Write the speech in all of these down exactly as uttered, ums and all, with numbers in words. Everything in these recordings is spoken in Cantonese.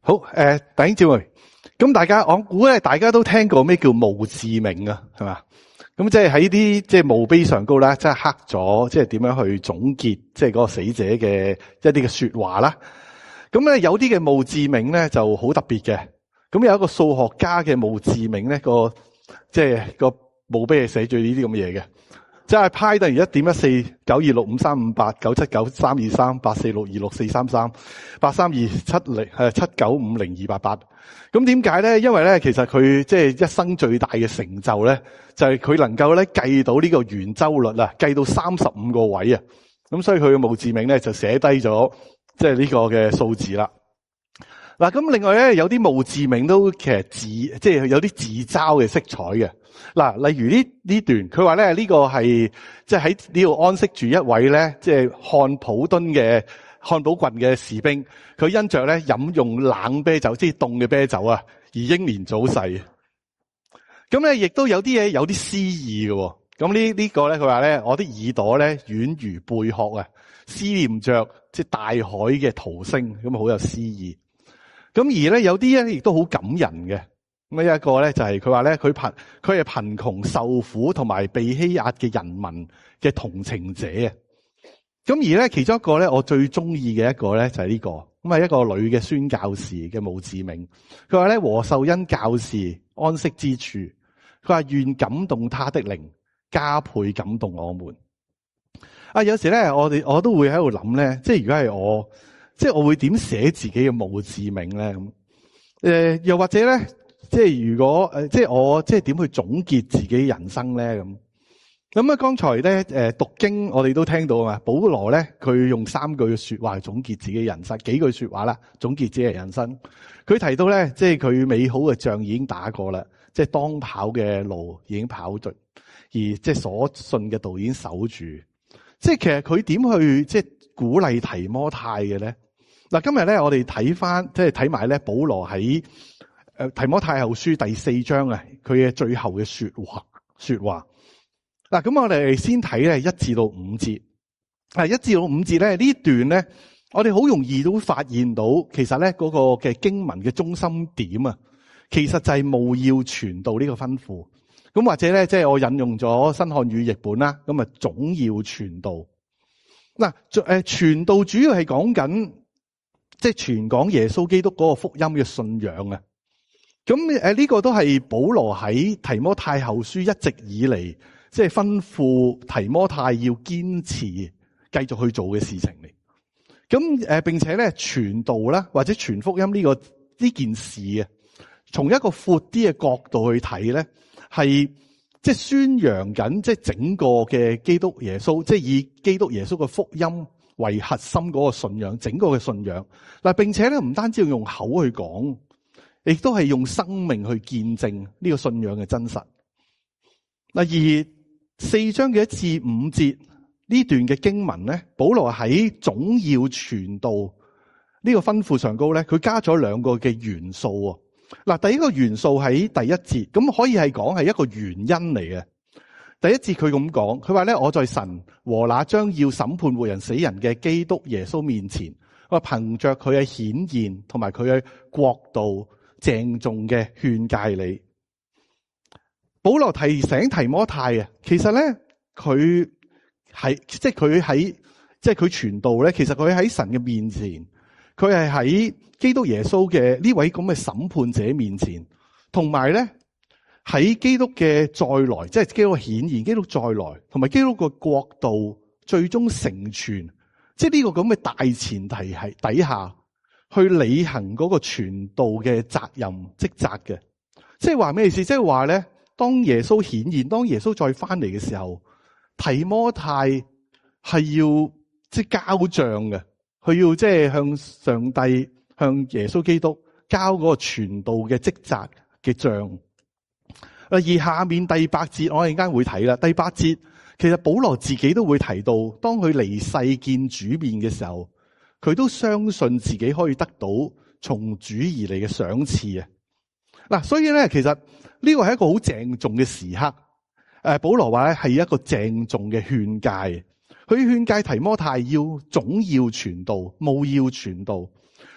好，誒、呃，弟兄姊妹，咁大家，我估咧，大家都聽過咩叫墓誌銘啊，係嘛？咁即係喺啲即係墓碑上高咧，即係刻咗，即係點樣去總結，即係嗰個死者嘅一啲嘅說話啦。咁咧有啲嘅墓誌銘咧就好特別嘅。咁有一個數學家嘅墓誌銘咧，個即係個墓碑係寫住呢啲咁嘅嘢嘅。即係派等於一點一四九二六五三五八九七九三二三八四六二六四三三八三二七零誒七九五零二八八。咁點解咧？因為咧，其實佢即係一生最大嘅成就咧，就係佢能夠咧計到呢個圓周率啊，計到三十五個位啊。咁所以佢嘅墓誌銘咧就寫低咗即係呢個嘅數字啦。嗱，咁另外咧有啲墓誌銘都其實自即係有啲自嘲嘅色彩嘅。嗱，例如呢呢段，佢話咧呢個係即係喺呢度安息住一位咧，即係漢普敦嘅漢堡郡嘅士兵，佢因着咧飲用冷啤酒，即係凍嘅啤酒啊，而英年早逝。咁咧亦都有啲嘢有啲詩意嘅。咁呢呢個咧，佢話咧我啲耳朵咧軟如貝殼啊，思念着即係大海嘅濤聲，咁啊好有詩意。咁而咧有啲咧亦都好感人嘅。咁一個咧就係佢話咧佢貧佢係貧窮受苦同埋被欺壓嘅人民嘅同情者啊。咁而咧其中一個咧我最中意嘅一個咧就係呢個，咁係一個女嘅宣教士嘅墓誌銘。佢話咧和秀恩教士安息之處，佢話願感動他的靈，加倍感動我們。啊，有時咧我哋我都會喺度諗咧，即係如果係我，即係我會點寫自己嘅墓誌銘咧咁？誒，又或者咧？即係如果誒，即係我即係點去總結自己人生咧咁？咁啊，剛才咧誒讀經我哋都聽到啊嘛，保羅咧佢用三句說話去總結自己人生，幾句說話啦，總結自己人生。佢提到咧，即係佢美好嘅仗已經打過啦，即係當跑嘅路已經跑盡，而即係所信嘅道已經守住。即係其實佢點去即係鼓勵提摩太嘅咧？嗱，今日咧我哋睇翻即係睇埋咧保羅喺。誒，提摩太後書第四章啊，佢嘅最後嘅說話說話。嗱，咁我哋先睇咧一至到五節。啊，一至到五節咧呢段咧，我哋好容易都會發現到，其實咧嗰個嘅經文嘅中心點啊，其實就係務要傳道呢個吩咐。咁或者咧，即係我引用咗新漢語譯本啦，咁啊總要傳道。嗱，誒，傳道主要係講緊即係傳講耶穌基督嗰個福音嘅信仰啊。咁誒呢個都係保羅喺提摩太後書一直以嚟，即係吩咐提摩太要堅持繼續去做嘅事情嚟。咁誒並且咧傳道啦，或者傳福音呢個呢件事啊，從一個闊啲嘅角度去睇咧，係即係宣揚緊即係整個嘅基督耶穌，即係以基督耶穌嘅福音為核心嗰個信仰，整個嘅信仰嗱，並且咧唔單止要用口去講。亦都係用生命去見證呢個信仰嘅真實。嗱，而四章嘅一至五節呢段嘅經文咧，保羅喺總要傳道呢個吩咐上高咧，佢加咗兩個嘅元素。嗱，第一個元素喺第一節，咁可以係講係一個原因嚟嘅。第一節佢咁講，佢話咧，我在神和那將要審判活人死人嘅基督耶穌面前，我憑着佢嘅顯現同埋佢嘅國度。鄭重嘅勸誡你，保羅提醒提摩太啊，其實咧佢係即係佢喺即係佢傳道咧，其實佢喺神嘅面前，佢係喺基督耶穌嘅呢位咁嘅審判者面前，同埋咧喺基督嘅再來，即係基督顯現，基督再來，同埋基督嘅國度最終成全，即係呢個咁嘅大前提係底下。去履行嗰個傳道嘅責任職責嘅，即係話咩意思？即係話咧，當耶穌顯現，當耶穌再翻嚟嘅時候，提摩太係要即係交賬嘅，佢要即係向上帝、向耶穌基督交嗰個傳道嘅職責嘅賬。而下面第八節我哋陣間會睇啦。第八節其實保羅自己都會提到，當佢離世見主面嘅時候。佢都相信自己可以得到從主而嚟嘅賞賜啊！嗱，所以咧，其實呢個係一個好鄭重嘅時刻。誒，保羅話咧係一個鄭重嘅勸誡，佢勸誡提摩太要總要傳道，務要傳道。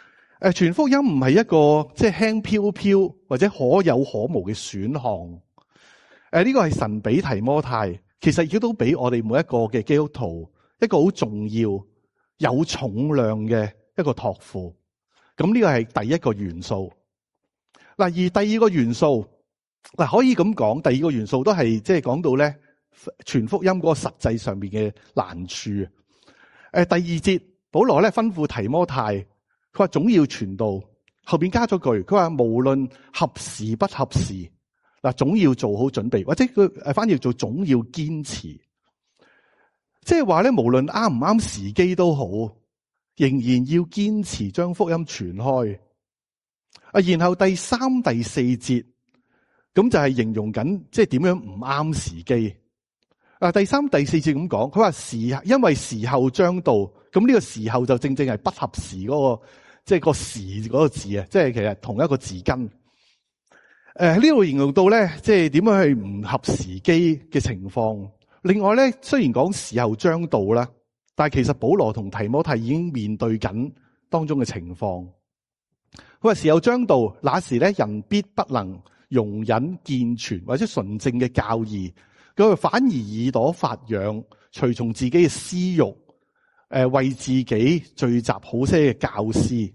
誒，傳福音唔係一個即係輕飄飄或者可有可無嘅選項。誒，呢個係神俾提摩太，其實亦都俾我哋每一個嘅基督徒一個好重要、有重量嘅一個託付。咁呢個係第一個元素。嗱，而第二個元素，嗱可以咁講，第二個元素都係即係講到咧傳福音嗰個實際上面嘅難處。誒，第二節保羅咧吩咐提摩太。佢話總要傳道，後邊加咗句，佢話無論合時不合時，嗱總要做好準備，或者佢誒反而做總要堅持，即係話咧無論啱唔啱時機都好，仍然要堅持將福音傳開。啊，然後第三、第四節咁就係形容緊即係點樣唔啱時機。啊，第三、第四節咁講，佢話時因為時候將到，咁呢個時候就正正係不合時嗰個。即係個時嗰個字啊，即係其實同一個字根。誒，呢度形容到咧，即係點樣去唔合時機嘅情況。另外咧，雖然講時候將到啦，但係其實保羅同提摩太已經面對緊當中嘅情況。佢話時候將到，那時咧人必不能容忍健全或者純正嘅教義，佢反而耳朵發癢，隨從自己嘅私欲。誒，為自己聚集好些嘅教師，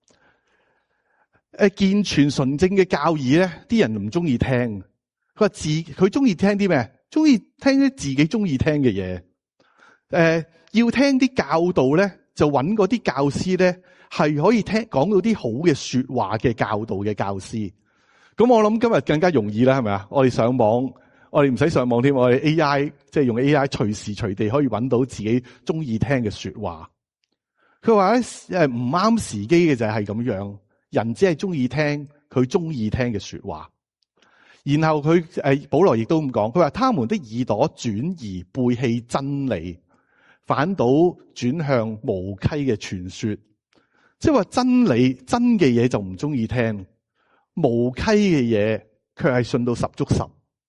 誒健全純正嘅教義咧，啲人唔中意聽。佢話自佢中意聽啲咩？中意聽啲自己中意聽嘅嘢。誒，要聽啲教導咧，就揾嗰啲教師咧，係可以聽講到啲好嘅說話嘅教導嘅教師。咁我諗今日更加容易啦，係咪啊？我哋上網。我哋唔使上網添，我哋 A I 即係用 A I 隨時隨地可以揾到自己中意聽嘅說話。佢話咧誒唔啱時機嘅就係咁樣，人只係中意聽佢中意聽嘅說話。然後佢誒保羅亦都咁講，佢話他們的耳朵轉移背棄真理，反倒轉向無稽嘅傳說。即係話真理真嘅嘢就唔中意聽，無稽嘅嘢卻係信到十足十。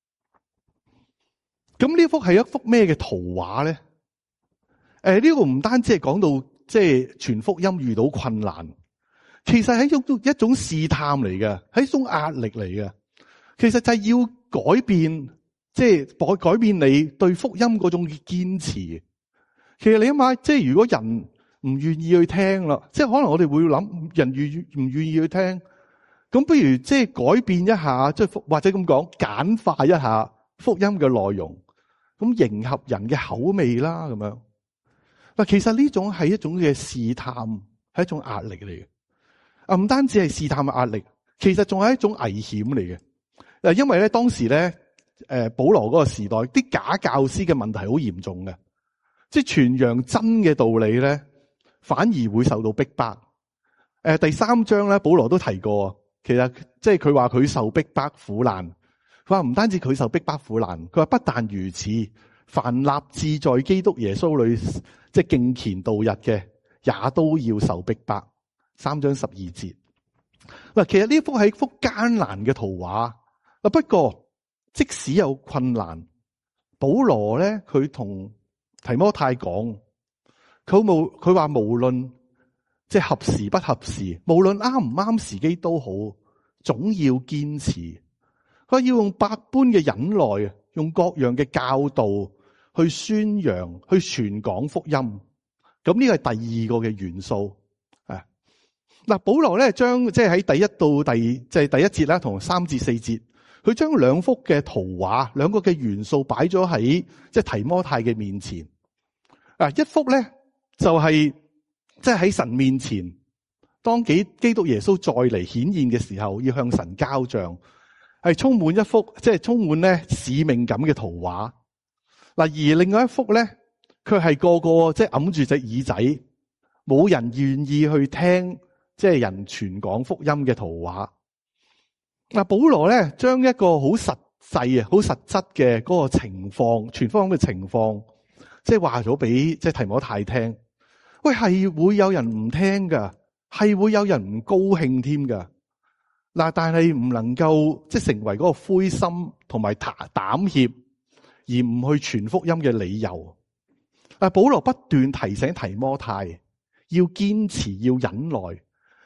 咁呢幅係一幅咩嘅圖畫咧？誒、呃，呢、這個唔單止係講到即係傳福音遇到困難，其實係一種一種試探嚟嘅，係一種壓力嚟嘅。其實就係要改變，即係改改變你對福音嗰種堅持。其實你諗下，即係如果人唔願意去聽啦，即係可能我哋會諗，人願唔願意去聽，咁不如即係改變一下，即係或者咁講，簡化一下福音嘅內容。咁迎合人嘅口味啦，咁樣嗱，其實呢種係一種嘅試探，係一種壓力嚟嘅。啊，唔單止係試探嘅壓力，其實仲係一種危險嚟嘅。誒，因為咧當時咧，誒保羅嗰個時代，啲假教師嘅問題好嚴重嘅，即係傳揚真嘅道理咧，反而會受到逼迫。誒，第三章咧，保羅都提過，其實即係佢話佢受逼迫苦難。佢話唔單止佢受逼迫苦難，佢話不但如此，凡立志在基督耶穌裏即係敬虔度日嘅，也都要受逼迫。三章十二節嗱，其實呢幅係一幅艱難嘅圖畫。嗱，不過即使有困難，保羅咧佢同提摩太講，佢冇佢話無論即係合時不合時，無論啱唔啱時機都好，總要堅持。佢要用百般嘅忍耐，用各樣嘅教導去宣揚、去傳講福音。咁呢個係第二個嘅元素。啊，嗱，保羅咧將即係喺第一到第即係第一節啦，同三至四節，佢將兩幅嘅圖畫、兩個嘅元素擺咗喺即係提摩太嘅面前。啊，一幅咧就係即係喺神面前，當基基督耶穌再嚟顯現嘅時候，要向神交賬。係充滿一幅即係充滿咧使命感嘅圖畫。嗱，而另外一幅咧，佢係個個即係揞住隻耳仔，冇人願意去聽，即係人傳講福音嘅圖畫。嗱，保羅咧將一個好實際啊、好實質嘅嗰個情況，傳福音嘅情況，即係話咗俾即係提摩太聽。喂，係會有人唔聽噶，係會有人唔高興添噶。嗱，但係唔能夠即係成為嗰個灰心同埋膽怯，而唔去傳福音嘅理由。嗱，保羅不斷提醒提摩太要堅持，要忍耐。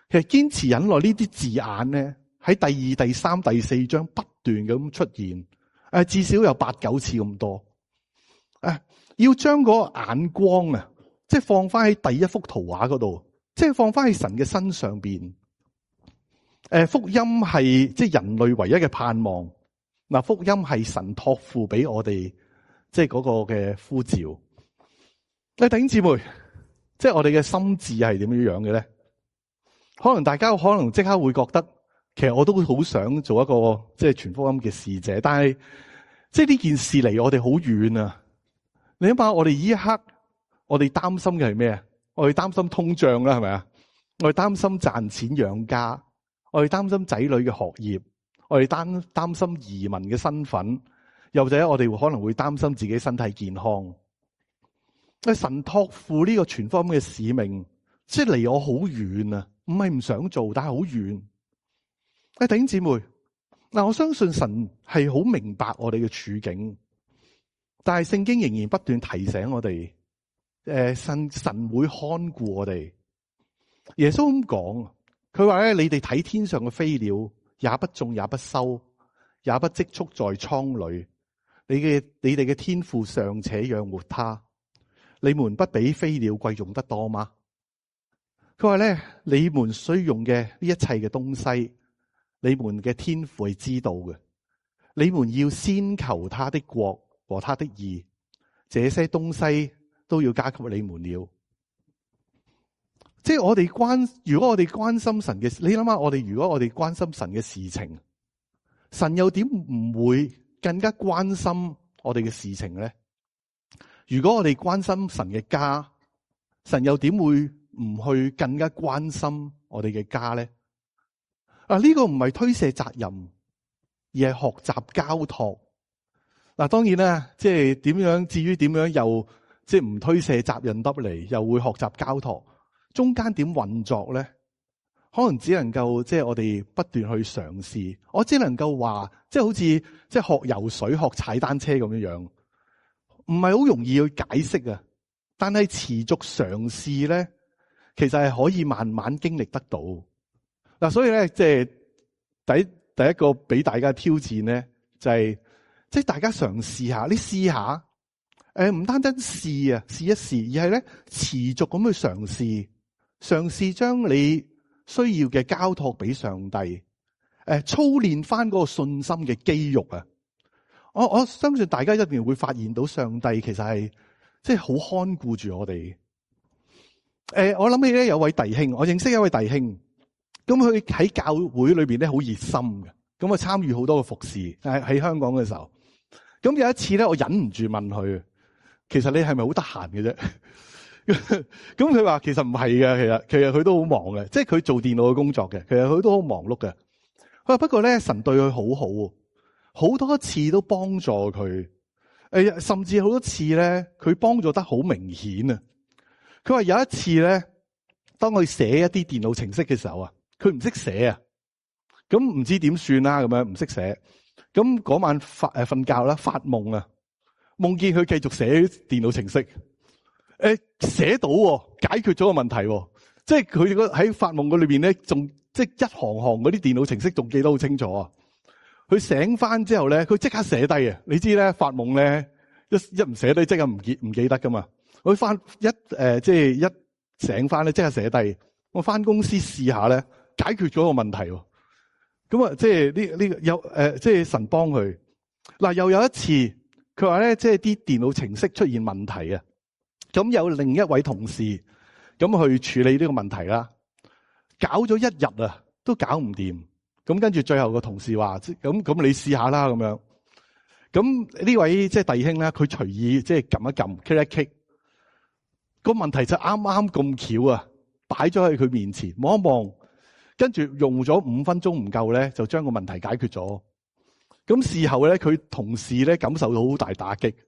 其實堅持忍耐呢啲字眼咧，喺第二、第三、第四章不斷咁出現，誒，至少有八九次咁多。誒，要將嗰個眼光啊，即係放翻喺第一幅圖畫嗰度，即係放翻喺神嘅身上邊。誒，福音係即係人類唯一嘅盼望。嗱，福音係神託付俾我哋，即係嗰個嘅呼召。誒，弟兄姊妹，即係我哋嘅心志係點樣樣嘅咧？可能大家可能即刻會覺得，其實我都好想做一個即係傳福音嘅使者，但係即係呢件事離我哋好遠啊！你諗下，我哋呢一刻，我哋擔心嘅係咩啊？我哋擔心通脹啦，係咪啊？我哋擔心賺錢養家，我哋擔心仔女嘅學業，我哋擔擔心移民嘅身份，又或者我哋可能會擔心自己身體健康。神託付呢個傳福音嘅使命，即係離我好遠啊！唔係唔想做，但係好遠。誒，弟兄姊妹，嗱，我相信神係好明白我哋嘅處境，但係聖經仍然不斷提醒我哋，誒，神神會看顧我哋。耶穌咁講，佢話咧：你哋睇天上嘅飛鳥，也不種，也不收，也不積蓄在倉裏，你嘅你哋嘅天父尚且養活他，你們不比飛鳥貴重得多嗎？佢話咧，你們需用嘅呢一切嘅東西，你們嘅天父係知道嘅。你們要先求他的國和他的義，這些東西都要加給你們了。即係我哋關，如果我哋關心神嘅，你諗下，我哋如果我哋關心神嘅事情，神又點唔會更加關心我哋嘅事情咧？如果我哋關心神嘅家，神又點會唔去更加關心我哋嘅家咧？啊，呢個唔係推卸責任，而係學習交託。嗱，當然啦，即係點樣？至於點樣又即係唔推卸責任得嚟，又會學習交託，中間點運作咧？可能只能夠即係我哋不斷去嘗試。我只能夠話，即係好似即係學游水、學踩單車咁樣樣，唔係好容易去解釋啊。但係持續嘗試咧，其實係可以慢慢經歷得到。嗱，所以咧，即係第第一個俾大家挑戰咧，就係即係大家嘗試下，你試下，誒，唔單單試啊，試一試，而係咧持續咁去嘗試，嘗試將你需要嘅交託俾上帝，誒，操練翻嗰個信心嘅肌肉啊！我我相信大家一定會發現到上帝其實係即係好看顧住我哋。誒，我諗起咧有位弟兄，我認識一位弟兄。咁佢喺教會裏邊咧好熱心嘅，咁啊參與好多嘅服侍喺喺香港嘅時候。咁有一次咧，我忍唔住問佢，其實你係咪好得閒嘅啫？咁佢話其實唔係嘅，其實其實佢都好忙嘅，即係佢做電腦嘅工作嘅，其實佢都好忙碌嘅。佢話不過咧，神對佢好好，好多次都幫助佢，誒，甚至好多次咧，佢幫助得好明顯啊。佢話有一次咧，當佢寫一啲電腦程式嘅時候啊。佢唔識寫啊，咁唔知點算啦，咁樣唔識寫，咁嗰晚發誒瞓覺啦，發夢啊，夢見佢繼續寫電腦程式，誒寫到解決咗個問題，即係佢個喺發夢嗰裏邊咧，仲即係一行行嗰啲電腦程式仲記得好清楚啊！佢醒翻之後咧，佢即刻寫低啊！你知咧發夢咧一一唔寫低即刻唔記唔記得噶嘛？佢翻一誒即係一醒翻咧即刻寫低，我翻公司試下咧。解決咗個問題，咁啊，即係呢呢個有誒，即係神幫佢。嗱，又有一次，佢話咧，即係啲電腦程式出現問題啊，咁有另一位同事咁去處理呢個問題啦，搞咗一日啊，都搞唔掂。咁跟住最後個同事話，咁咁你試下啦，咁樣。咁呢位即係弟兄咧，佢隨意即係撳一撳，click 一 click，個問題就啱啱咁巧啊，擺咗喺佢面前，望一望。跟住用咗五分鐘唔夠咧，就將個問題解決咗。咁事後咧，佢同事咧感受到好大打擊。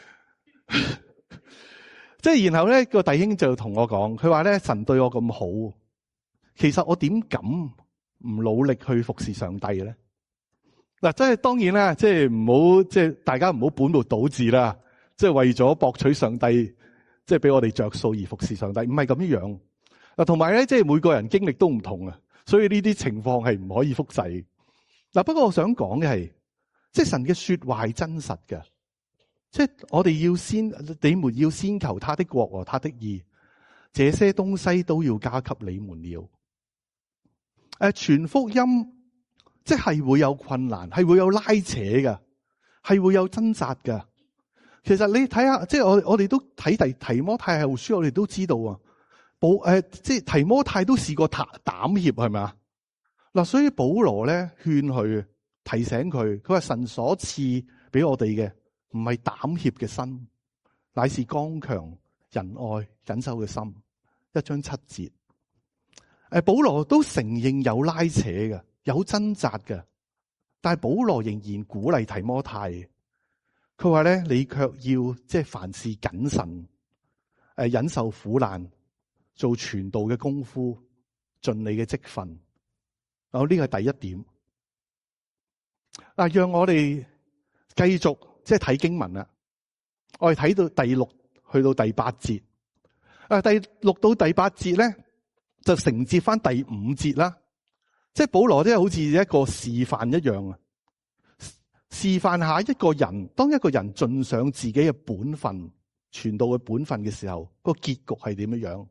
即係然後咧，個弟兄就同我講，佢話咧，神對我咁好，其實我點敢唔努力去服侍上帝嘅咧？嗱，即係當然啦，即係唔好，即係大家唔好本末倒置啦。即係為咗博取上帝，即係俾我哋着數而服侍上帝，唔係咁樣。 嗱，同埋咧，即係每個人經歷都唔同啊，所以呢啲情況係唔可以複製。嗱，不過我想講嘅係，即係神嘅說話係真實嘅，即係我哋要先，你們要先求他的國和他的義，這些東西都要加給你們了。誒，傳福音即係會有困難，係會有拉扯嘅，係會有掙扎嘅。其實你睇下，即係我我哋都睇提提摩太後書，我哋都知道啊。保誒，即係提摩太都試過膽膽怯，係咪啊？嗱，所以保羅咧勸佢，提醒佢，佢話神所賜俾我哋嘅唔係膽怯嘅心，乃是剛強、仁愛、忍受嘅心。一章七節，誒，保羅都承認有拉扯嘅，有掙扎嘅，但係保羅仍然鼓勵提摩太，佢話咧，你卻要即係凡事謹慎，誒，忍受苦難，做傳道嘅功夫，盡你嘅職分。哦，呢個係第一點。嗱，讓我哋繼續即係睇經文啦。我哋睇到第六去到第八節。啊，第六到第八節咧，就承接翻第五節啦。即係保羅即係好似一個示範一樣啊，示範下一個人，當一個人盡上自己嘅本分，傳道嘅本分嘅時候，個結局係點樣樣？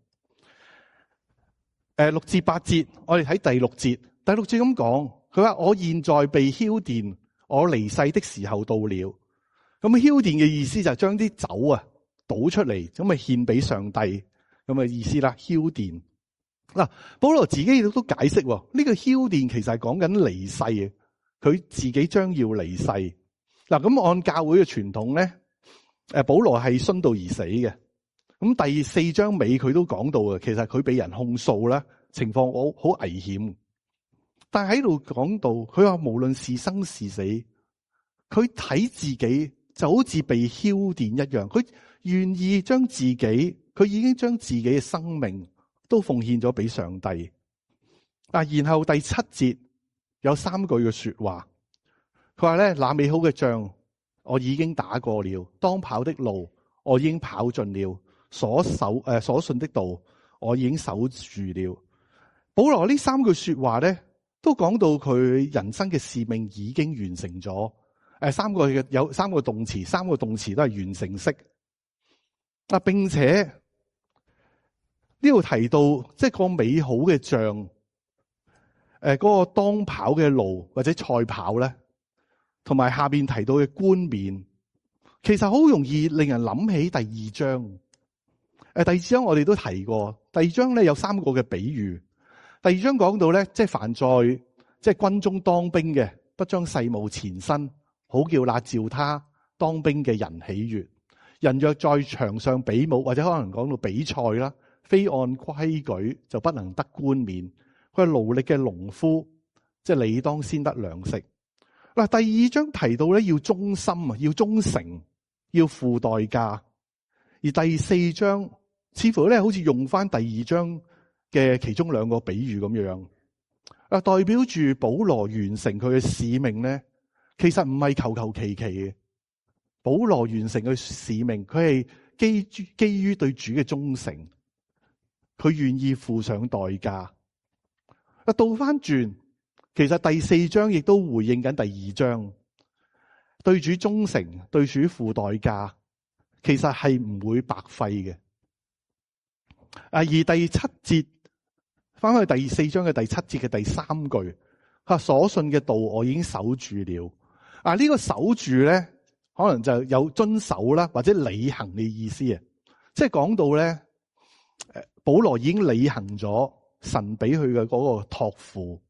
誒，六至八節，我哋睇第六節。第六節咁講，佢話我現在被澆奠，我離世的時候到了。咁澆奠嘅意思就係將啲酒啊倒出嚟，咁啊獻俾上帝咁嘅意思啦。澆奠嗱，保羅自己亦都解釋，呢、這個澆奠其實係講緊離世嘅，佢自己將要離世。嗱，咁按教會嘅傳統咧，誒，保羅係殉道而死嘅。咁第四章尾佢都講到嘅，其實佢俾人控訴啦，情況好好危險。但係喺度講到，佢話無論是生是死，佢睇自己就好似被澆奠一樣，佢願意將自己，佢已經將自己嘅生命都奉獻咗俾上帝。啊，然後第七節有三句嘅說話，佢話咧，那美好嘅仗我已經打過了，當跑的路我已經跑盡了，所守誒、呃、所信的道我已經守住了。保羅呢三句說話咧，都講到佢人生嘅使命已經完成咗。誒，三個嘅有三個動詞，三個動詞都係完成式。啊，並且呢度提到即係個美好嘅仗，誒，嗰個當跑嘅路或者賽跑咧，同埋下邊提到嘅冠冕，其實好容易令人諗起第二章。誒，第二章我哋都提過，第二章咧有三個嘅比喻。第二章講到咧，即係凡在即係軍中當兵嘅，不將世務纏身，好叫那召他當兵嘅人喜悅。人若在場上比武，或者可能講到比賽啦，非按規矩就不能得冠冕。佢係勞力嘅農夫，即係理當先得糧食。嗱，第二章提到咧要忠心啊，要忠誠，要付代價。而第四章似乎咧好似用翻第二章嘅其中兩個比喻咁樣，啊，代表住保羅完成佢嘅使命咧，其實唔係求求其其嘅。保羅完成佢使命，佢係基於基於對主嘅忠誠，佢願意付上代價。啊，倒翻轉，其實第四章亦都回應緊第二章，對主忠誠，對主付代價，其實係唔會白費嘅。啊，而第七節翻去第四章嘅第七節嘅第三句，吓，所信嘅道我已經守住了。啊，呢個守住咧，可能就有遵守啦，或者履行嘅意思啊。即係講到咧，誒，保羅已經履行咗神俾佢嘅嗰個託付。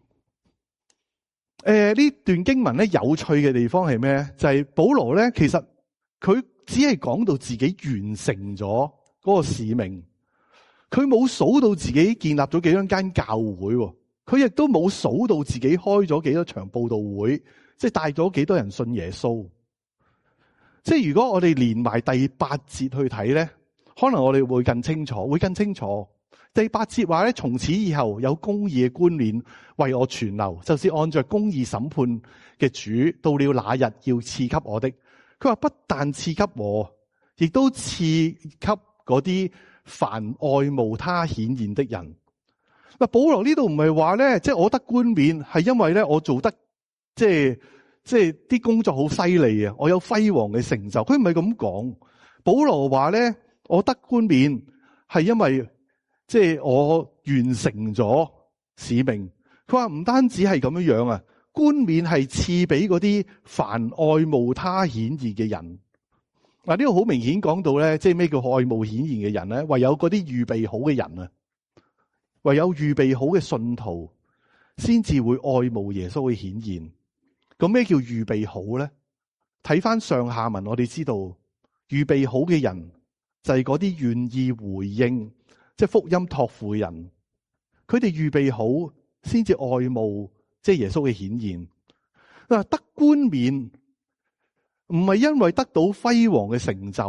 誒，呢段經文咧有趣嘅地方係咩？就係保羅咧，其實佢只係講到自己完成咗嗰個使命。佢冇數到自己建立咗幾多間教會，佢亦都冇數到自己開咗幾多場佈道會，即係帶咗幾多人信耶穌。即係如果我哋連埋第八節去睇咧，可能我哋會更清楚，會更清楚。第八節話咧，從此以後有公義嘅冠冕為我存留，就是按着公義審判嘅主，到了那日要賜給我的。佢話不但賜給我，亦都賜給嗰啲凡愛慕他顯現的人。嗱，保羅呢度唔係話咧，即係我得冠冕係因為咧我做得即係即係啲工作好犀利啊，我有輝煌嘅成就。佢唔係咁講。保羅話咧，我得冠冕係因為即係我完成咗使命。佢話唔單止係咁樣樣啊，冠冕係賜俾嗰啲凡愛慕他顯現嘅人。嗱，呢個好明顯講到咧，即係咩叫愛慕顯現嘅人咧？唯有嗰啲預備好嘅人啊，唯有預備好嘅信徒，先至會愛慕耶穌嘅顯現。咁咩叫預備好咧？睇翻上下文，我哋知道預備好嘅人就係嗰啲願意回應，即係福音託付嘅人。佢哋預備好，先至愛慕即係耶穌嘅顯現。嗱，得冠冕唔係因為得到輝煌嘅成就，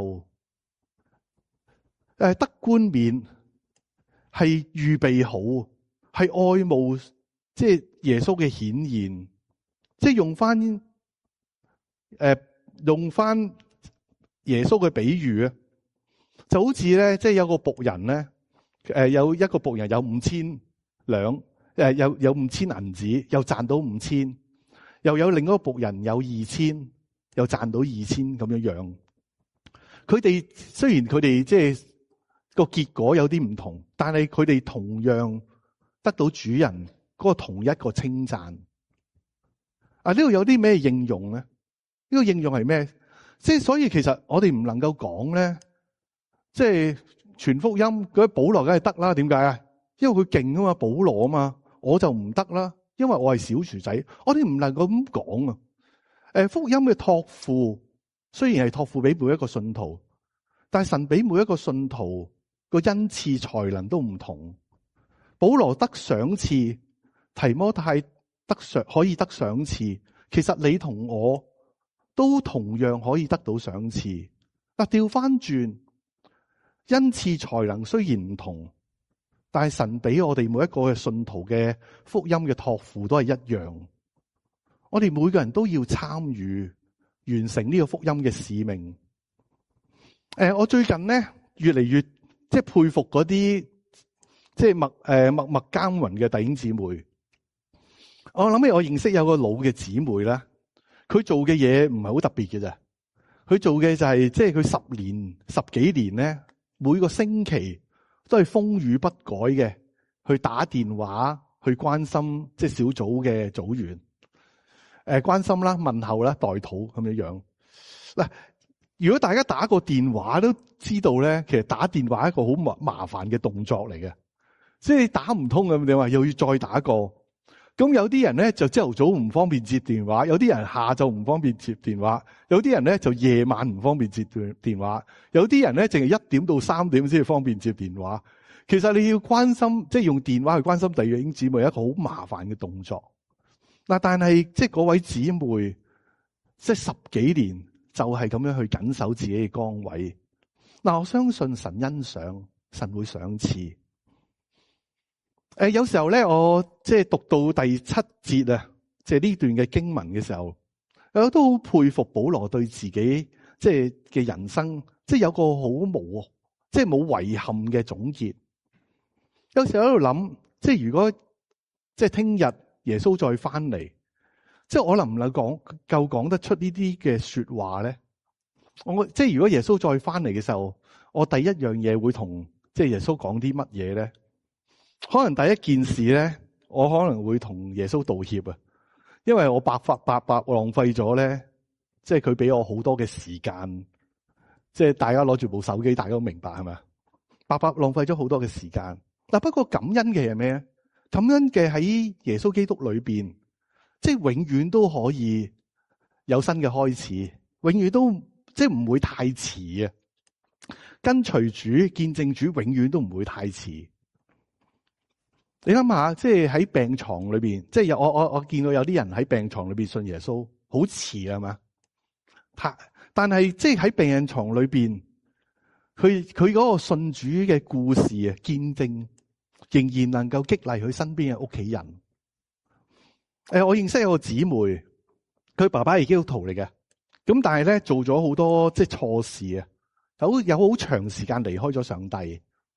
誒，得冠冕係預備好，係愛慕即係耶穌嘅顯現。即係用翻誒、呃、用翻耶穌嘅比喻啊，就好似咧，即係有個僕人咧，誒有一個僕人有五千兩，誒有有五千銀子，又賺到五千，又有另一個僕人有二千，又賺到二千咁樣樣。佢哋雖然佢哋即係個結果有啲唔同，但係佢哋同樣得到主人嗰個同一個稱讚。啊！呢度有啲咩應用咧？呢個應用係咩？即係所以其實我哋唔能夠講咧，即係傳福音嗰啲保羅梗係得啦。點解啊？因為佢勁啊嘛，保羅啊嘛，我就唔得啦，因為我係小廚仔。我哋唔能夠咁講啊！誒，福音嘅託付雖然係託付俾每一個信徒，但係神俾每一個信徒個恩賜才能都唔同。保羅得賞賜，提摩太得賞可以得賞賜，其實你同我都同樣可以得到賞賜。嗱，調翻轉，恩賜才能雖然唔同，但係神俾我哋每一個嘅信徒嘅福音嘅託付都係一樣。我哋每個人都要參與完成呢個福音嘅使命。誒，我最近咧越嚟越即係佩服嗰啲即係默誒默默耕耘嘅弟兄姊妹。我諗起我認識有個老嘅姊妹啦，佢做嘅嘢唔係好特別嘅咋。佢做嘅就係即係佢十年十幾年咧，每個星期都係風雨不改嘅去打電話去關心即係小組嘅組員，誒關心啦、問候啦、代禱咁樣樣。嗱，如果大家打過電話都知道咧，其實打電話係一個好麻麻煩嘅動作嚟嘅，即係打唔通咁，你話又要再打過。咁有啲人咧就朝頭早唔方便接電話，有啲人下晝唔方便接電話，有啲人咧就夜晚唔方便接電話，有啲人咧淨係一點到三點先至方便接電話。其實你要關心，即係用電話去關心弟兄姊妹，係一個好麻煩嘅動作。嗱，但係即係嗰位姊妹，即係十幾年就係咁樣去緊守自己嘅崗位。嗱，我相信神欣賞，神會賞賜。誒，有時候咧，我即係讀到第七節啊，即係呢段嘅經文嘅時候，我都好佩服保羅對自己即係嘅人生，即係有個好無，即係冇遺憾嘅總結。有時候喺度諗，即係如果即係聽日耶穌再翻嚟，即係我能唔能講夠講得出呢啲嘅說話咧？我即係如果耶穌再翻嚟嘅時候，我第一樣嘢會同即係耶穌講啲乜嘢咧？可能第一件事咧，我可能會同耶穌道歉啊，因為我白發白白浪費咗咧，即係佢俾我好多嘅時間，即係大家攞住部手機，大家都明白係咪？白白浪費咗好多嘅時間。嗱，不過感恩嘅係咩咧？感恩嘅喺耶穌基督裏邊，即係永遠都可以有新嘅開始，永遠都即係唔會太遲啊！跟隨主、見證主，永遠都唔會太遲。你諗下，即係喺病床裏邊，即係有我我我見到有啲人喺病床裏邊信耶穌，好遲啊嘛。但係即係喺病人床裏邊，佢佢嗰個信主嘅故事啊，見證仍然能夠激勵佢身邊嘅屋企人。誒，我認識有個姊妹，佢爸爸係基督徒嚟嘅，咁但係咧做咗好多即係錯事啊，有有好長時間離開咗上帝。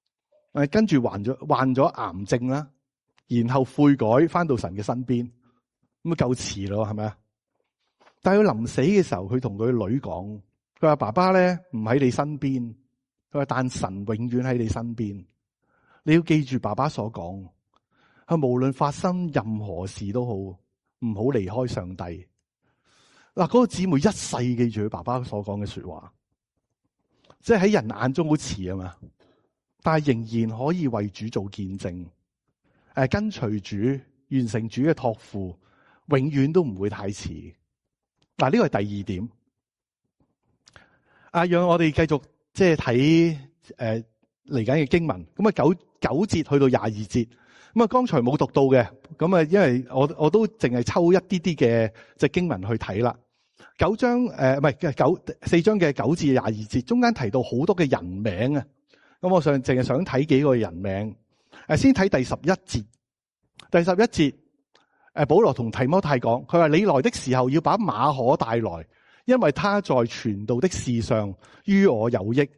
誒，跟住患咗患咗癌症啦，然後悔改翻到神嘅身邊，咁啊夠遲咯，係咪啊？但係佢臨死嘅時候，佢同佢女講，佢話爸爸咧唔喺你身邊，佢話但神永遠喺你身邊，你要記住爸爸所講，係無論發生任何事都好，唔好離開上帝。嗱，嗰個姊妹一世記住佢爸爸所講嘅說話，即係喺人眼中好遲啊嘛，但係仍然可以為主做見證，誒，跟隨主，完成主嘅託付，永遠都唔會太遲。嗱，呢個係第二點。啊，讓我哋繼續即係睇誒嚟緊嘅經文。咁啊九九節去到廿二節。咁啊，剛才冇讀到嘅，咁啊，因為我我都淨係抽一啲啲嘅即係經文去睇啦。九章誒唔係九四章嘅九至廿二節，中間提到好多嘅人名啊。咁我想淨係想睇幾個人名。誒，先睇第十一節。第十一節。誒，保羅同提摩太講，佢話你來的時候要把馬可帶來，因為他在傳道的事上於我有益。誒，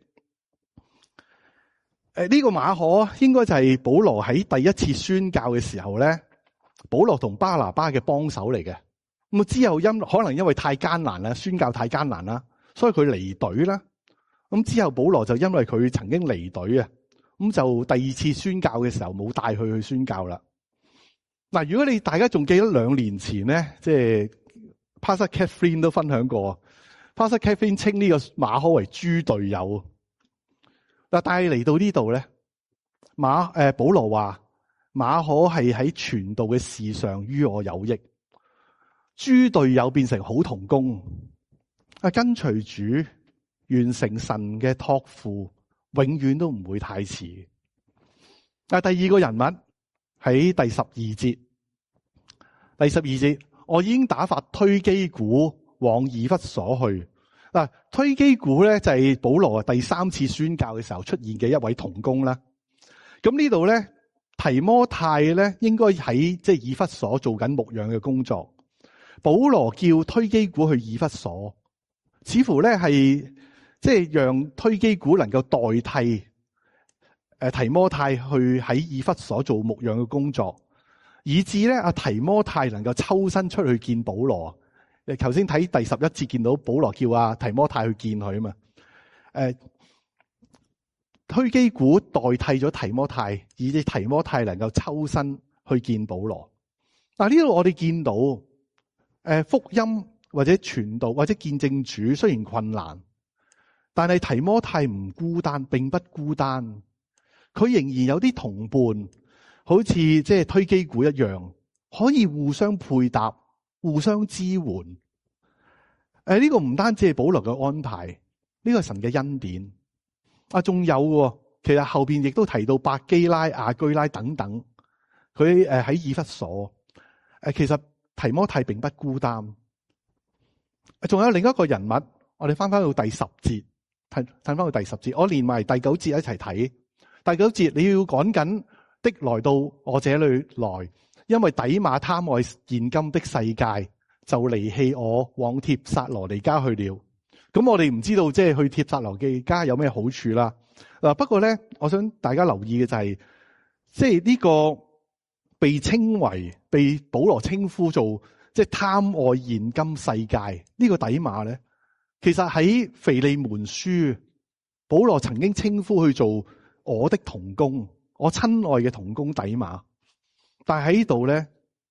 呢個馬可應該就係保羅喺第一次宣教嘅時候咧，保羅同巴拿巴嘅幫手嚟嘅。咁啊之後因可能因為太艱難啦，宣教太艱難啦，所以佢離隊啦。咁之後保羅就因為佢曾經離隊啊，咁就第二次宣教嘅時候冇帶佢去宣教啦。嗱，如果你大家仲記得兩年前咧，即係 Pastor Catherine 都分享過 ，Pastor Catherine 稱呢個馬可為豬隊友。嗱，但係嚟到呢度咧，馬誒保羅話馬可係喺傳道嘅事上於我有益，豬隊友變成好同工，啊跟隨主完成神嘅託付，永遠都唔會太遲。啊，第二個人物。喺第十二節，第十二節，我已經打發推基古往以弗所去。嗱，推基古咧就係保羅第三次宣教嘅時候出現嘅一位同工啦。咁呢度咧，提摩太咧應該喺即係以弗所做緊牧養嘅工作。保羅叫推基古去以弗所，似乎咧係即係讓推基古能夠代替。誒，提摩太去喺以弗所做牧養嘅工作，以致咧阿提摩太能夠抽身出去見保羅。誒，頭先睇第十一節見到保羅叫阿提摩太去見佢啊嘛。誒，推基古代替咗提摩太，以致提摩太能夠抽身去見保羅。嗱，呢度我哋見到，誒，福音或者傳道或者見證主雖然困難，但係提摩太唔孤單，並不孤單。佢仍然有啲同伴，好似即係推基古一樣，可以互相配搭、互相支援。誒，呢個唔單止係保羅嘅安排，呢個係神嘅恩典。啊，仲有喎，其實後邊亦都提到百基拉、亞居拉等等，佢誒喺以弗所。誒，其實提摩太並不孤單。仲有另一個人物，我哋翻翻到第十節，睇睇翻到第十節，我連埋第九節一齊睇。第九節，你要趕緊的來到我這裏來，因為底馬貪愛現今的世界，就離棄我往帖撒羅尼迦去了。咁我哋唔知道即係去帖撒羅尼迦有咩好處啦。嗱，不過咧，我想大家留意嘅就係，即係呢個被稱為被保羅稱呼做即係貪愛現今世界呢個底馬咧，其實喺腓利門書，保羅曾經稱呼去做我的同工，我親愛嘅同工底馬，但係喺呢度咧，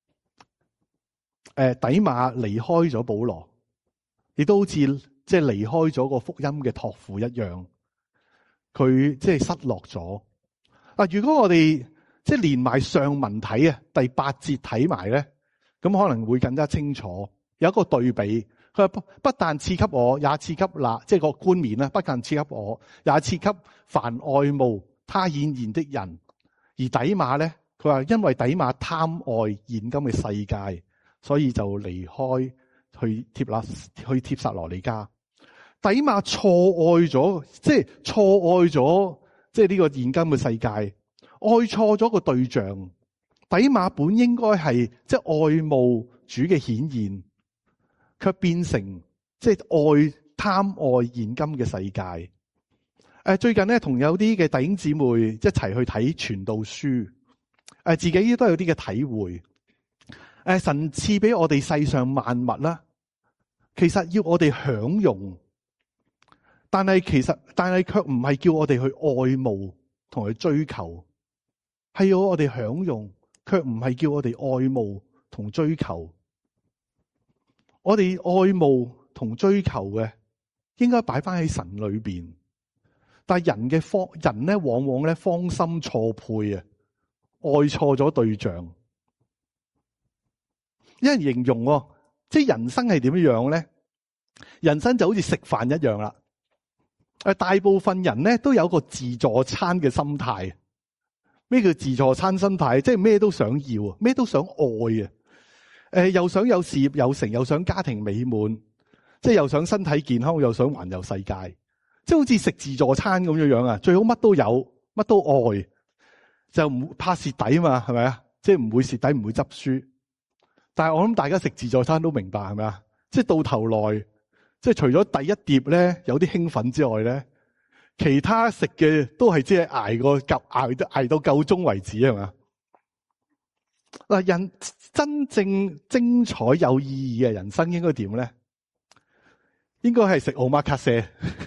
誒底馬離開咗保羅，亦都好似即係離開咗個福音嘅託付一樣，佢即係失落咗。嗱，如果我哋即係連埋上文睇啊，第八節睇埋咧，咁可能會更加清楚。有一個對比，佢話不不但賜給我，也賜給那，即係個冠冕啦，不但賜給我，也賜給凡愛慕他顯現的人。而底馬咧，佢話因為底馬貪愛現今嘅世界，所以就離開去帖拉去帖撒羅尼迦。底馬錯愛咗，即係錯愛咗，即係呢個現今嘅世界，愛錯咗個對象。底馬本應該係即係愛慕主嘅顯現，卻變成即係愛貪愛現今嘅世界。 誒，最近咧同有啲嘅弟兄姊妹一齊去睇傳道書，誒，自己都有啲嘅體會。誒，神賜俾我哋世上萬物啦，其實要我哋享用，但係其實但係卻唔係叫我哋去愛慕同去追求，係要我哋享用，卻唔係叫我哋愛慕同追求。我哋愛慕同追求嘅，應該擺翻喺神裏邊。但係人嘅方人咧，往往咧芳心錯配啊，愛錯咗對象。有人形容，即係人生係點樣咧？人生就好似食飯一樣啦。誒，大部分人咧都有個自助餐嘅心態。咩叫自助餐心態？即係咩都想要啊，咩都想愛啊。誒，又想有事業有成，又想家庭美滿，即係又想身體健康，又想環遊世界，即係好似食自助餐咁樣樣啊！最好乜都有，乜都愛，就唔怕蝕底嘛，係咪啊？即係唔會蝕底，唔會執輸。但係我諗大家食自助餐都明白，係咪啊？即係到頭來，即係除咗第一碟咧有啲興奮之外咧，其他食嘅都係即係挨個夠挨到挨到夠鐘為止，係咪啊？嗱，人真正精彩有意義嘅人生應該點咧？應該係食omakase。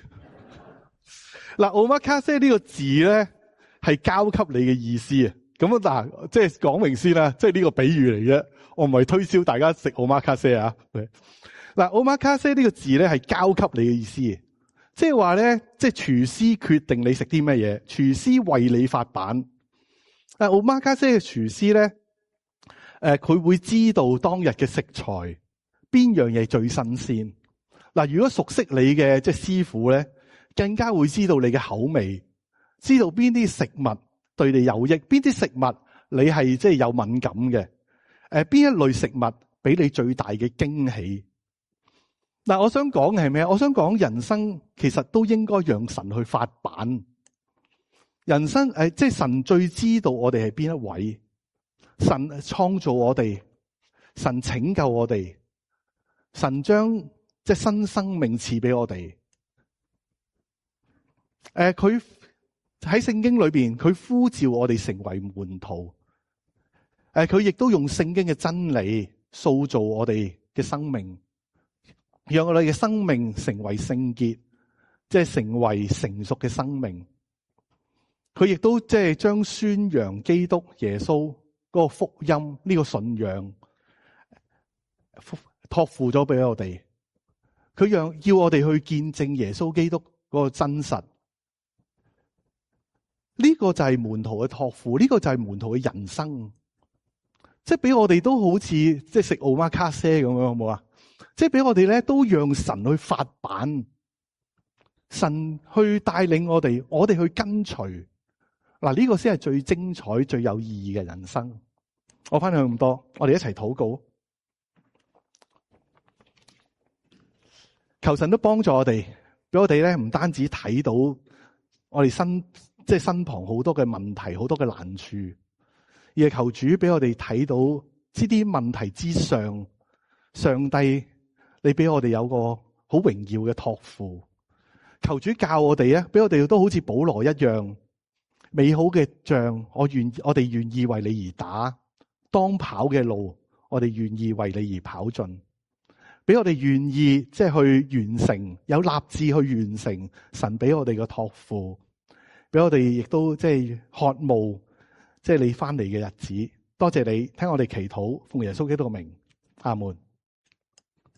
嗱，omakase呢個字咧係交給你嘅意思啊。咁嗱，即係講明先啦，即係呢個比喻嚟嘅，我唔係推銷大家食omakase啊。嗱，omakase呢個字咧係交給你嘅意思，即係話咧，即係廚師決定你食啲乜嘢，廚師為你發版。但係omakase嘅廚師咧。誒，佢會知道當日嘅食材邊樣嘢最新鮮。嗱，如果熟悉你嘅即係師傅咧，更加會知道你嘅口味，知道邊啲食物對你有益，邊啲食物你係即係有敏感嘅。誒，邊一類食物俾你最大嘅驚喜？嗱，我想講嘅係咩？我想講人生其實都應該讓神去發版。人生誒，即係神最知道我哋係邊一位。神創造我哋，神拯救我哋，神將即係新生命賜俾我哋。誒，佢喺聖經裏邊，佢呼召我哋成為門徒。誒，佢亦都用聖經嘅真理塑造我哋嘅生命，讓我哋嘅生命成為聖潔，即係成為成熟嘅生命。佢亦都即係將宣揚基督耶穌嗰個福音呢個信仰託付咗俾我哋，佢讓要我哋去見證耶穌基督嗰個真實。呢個就係門徒嘅託付，呢個就係門徒嘅人生。即係俾我哋都好似即係食omakase咁樣，好唔好啊？即係俾我哋咧都讓神去發版，神去帶領我哋，我哋去跟隨。嗱，呢個先係最精彩、最有意義嘅人生。我分享咁多，我哋一齊禱告，求神都幫助我哋，俾我哋咧唔單止睇到我哋身即係身旁好多嘅問題、好多嘅難處，而係求主俾我哋睇到呢啲問題之上，上帝你俾我哋有個好榮耀嘅託付。求主教我哋啊，俾我哋都好似保羅一樣。美好嘅仗，我願我哋願意為你而打；當跑嘅路，我哋願意為你而跑盡。俾我哋願意即係去完成，有立志去完成神俾我哋嘅託付。俾我哋亦都即係渴慕，即係你翻嚟嘅日子。多謝你聽我哋祈禱，奉耶穌基督嘅名，阿門。